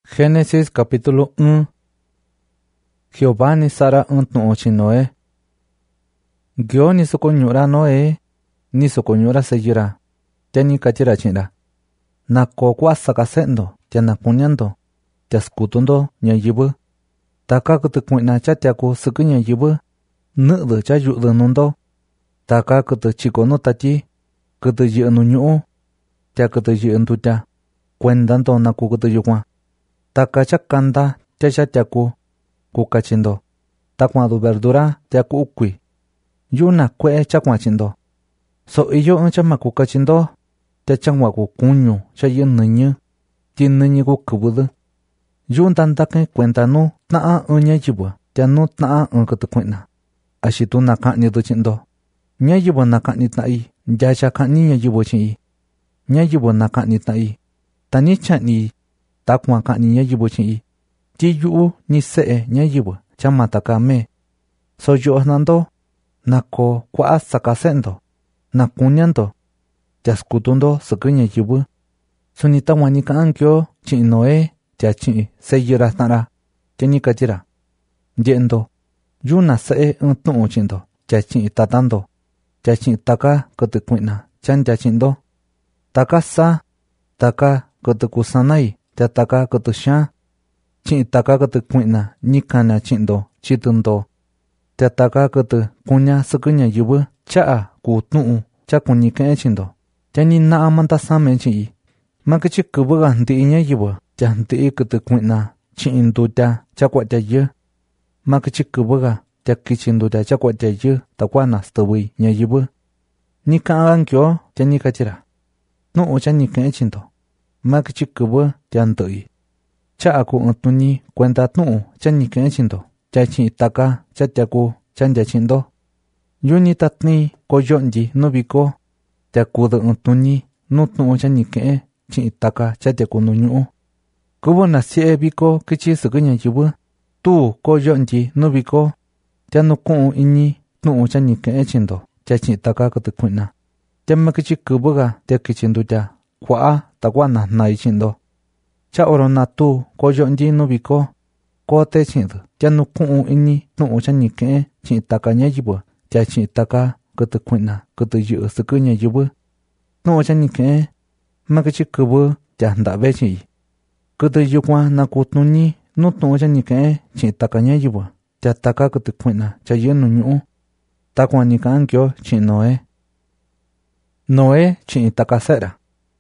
Génesis capítulo 1. Jehová ni Sara tu'u chi Noé. Gyo ni sokoñura Noé, ni sokoñura seyira, teni kachira chira. Nako kuasaka sendo, tiana kunyando, tiaskutundo ñayibu. Taka kutukuina chatiaku suku ñayibu, nu'du cha yu'du nundo. Taka kutu chikono tati, kutu yi'nu ñu'u, tia kutu yi'ndu tia, kuendando naku kutu yukwa. Taka chakanda tia chatiaku, kukachindo. Takuadu verdura tiaku ukui. Yuna kue chakwachindo. So iyo chama kukachindo, tia changwaku kuñu cha yi'nuñu, ti nuñiku kubudu. Yun tandake kuentanu ta'a ñayibu, tia nu ta'a kutukuina. Ashitu nakani duchindo. Ñayibu nakani ta'i, yacha kani ñayibu chi'i. Ñayibu nakani ta'i, tani chani, takwa kani ñayibu chi'i. Ti yu'u ni se'e ñayibu chama takame. So yu'nando, nako kua'a sakasendo, nakuñando, tiaskutundo suku ñayibu. Sunita wanika ankyo chi'i Noé, tia chi'i seyira tara, tiani kachira. Yendo, yuna se'e tu'u chindo, tia chi'i tatando. Tia chi'i taka kutukuina, chan tia chindo. Taka sa, taka kutukusanai, tia taka kutushan. Chi'i taka kutukuina, nikana chindo, chitundo. Tia taka kutukuña suku ñayibu, cha'a ku tu'u, cha kuñike chindo. Tia ni na'a mantasame chi'i. Makichi kubuga ndi'i ñayibu, tia ndi'i kutukuina, chi'i ndutia, cha kuatia yu. Makichi kubuga, tia kichindu tia cha kuatia yu, takwana stubui ñayibu. Nika ankyo, tia nikachira. Nu'u cha nike chindo. Makichi kubu, tia ndui. Cha'a ku untuni kuenta tu'u cha nike chindo. Tia chi'i taka, cha tiaku, chandia chindo. Yuni tatni ko yonji nubiko. Tia kudu untuni, nu tu'u cha nike, chi'i taka, cha tiaku nuñu'u. Kubu nasie biko kichi suku ñayibu. Tu ko yonji nubiko. Tia nuku'u ini, tu'u cha nike chindo. Tia chi'i taka kutukuina. Tia makichi kubuga, tia kichindu tia, kua'a takwana nai chindo. Cha orona tu ko yonji nubiko. Ko te chindo, tia nuku'u ini, tu'u cha nike, chi'i taka ñayibu. Tia chi'i taka kutukuina, kutu yu suku ñayibu. Tu'u cha nike, makichi kubu, tia ndabe chi'i. Kutu yukwa nakutuni, nu tu'u cha nike, chi'i taka ñayibu. Tia taka kutukuina, cha yenu ñu'u. Takwa nika ankyo chi'i Noé. Noé chi'i taka se'ra.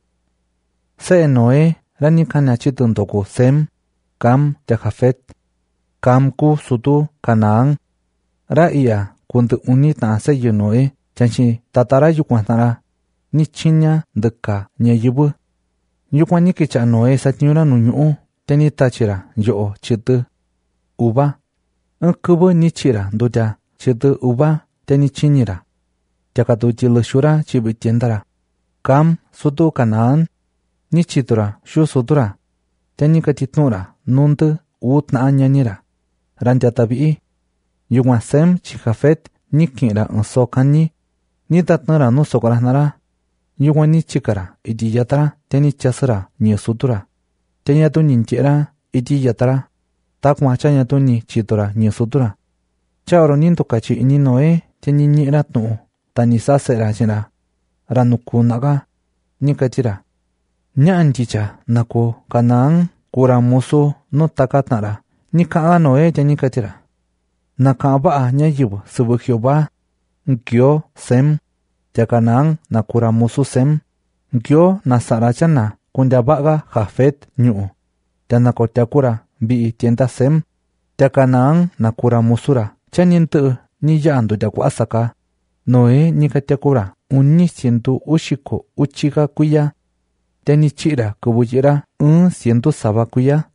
Se'e Noé rani kana chitundoku Sem, Cam, tia Jafet. Cam ku sutu Canaán. Ra iya kundu uni ta'a se'yu Noé, chanchi tatara yukwa tara. Ni chiña ndika ñayibu. Yukwa ni kicha Noé satiñura nuñu'u, teni tachira yo'o chitu uva. Kubu ni chira ndutia chitu uva teni chiñira. Tiakatu chilushura chibitiendara. Cam sutu Canaán. Ni chitura shu sutura. Teni katitnura nundu utna ñanira. Rantia tabi'i. Yukwa Sem chi Jafet ni kinra unso kani. Ni tatnura nu sokoranara. Yukwa ni chikara iti yatara teni chasura ni sutura. Teni atu ninchera iti yatara. Takwa chanyatu ni chitura ni sutura. Chaoro nintu kachi ini Noé teni nira tu'u. Tani sasera chira. Ranuku naga. Ni kachira. Ña'an chicha naku Canaán kura musu no takatnara. Ni ka'a Noé teni kachira. Naka'a ba'a ñayibu subu Jehová. Nkyo Sem. Tia Canaán nakura musu Sem. Nkyo nasara chana kundia baga Jafet ñu'u. Tia nakotiakura bi'i tienda Sem. Tia Canaán nakura musura. Chanintu ni ya'andu tia kuasaka. Noé ni katiakura uni sientu ushiko uchika kuya. Tia ni chira kubujira sientu saba kuya.